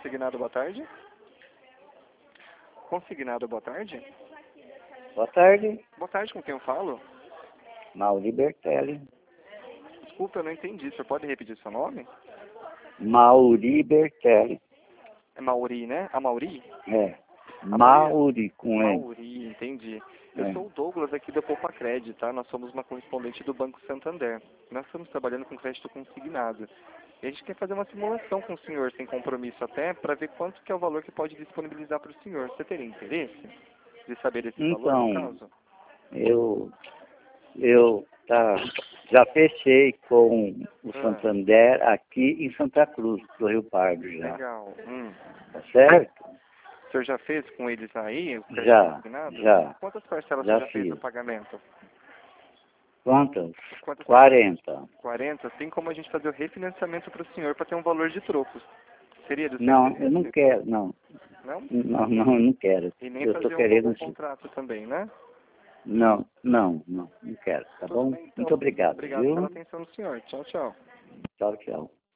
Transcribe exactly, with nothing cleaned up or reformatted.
Consignado, boa tarde. Consignado, boa tarde. Boa tarde, Boa tarde, com quem eu falo? Mauri Bertelli. Desculpa, eu não entendi. O senhor pode repetir seu nome? Mauri Bertelli. É Mauri, né? A Mauri? É. A Mauri com ele. Mauri, entendi. Eu É. sou o Douglas aqui da Poupacred, tá? Nós somos uma correspondente do Banco Santander. Nós estamos trabalhando com crédito consignado. E a gente quer fazer uma simulação com o senhor, sem compromisso até, para ver quanto que é o valor que pode disponibilizar para o senhor. Você teria interesse de saber esse valor, no Então, caso? eu, eu tá, já fechei com o Ah, Santander aqui em Santa Cruz, do Rio Pardo já. legal. Hum. Tá certo? O senhor já fez com eles aí o crédito Já, consignado? já, Quantas parcelas já você já fez fiz. no pagamento? Quantas? Quantas quarenta. quarenta, assim como a gente fazer o refinanciamento para o senhor para ter um valor de trocos. Seria do seu Não, interesse? eu não quero, não. Não? Não, não, eu não quero. E nem Eu tô fazer um querendo... novo contrato também, né? Não, não, não, não quero, tá Tudo bom? bem, então. Muito obrigado, Obrigado pela viu? atenção do senhor. Tchau, tchau. Tchau, tchau.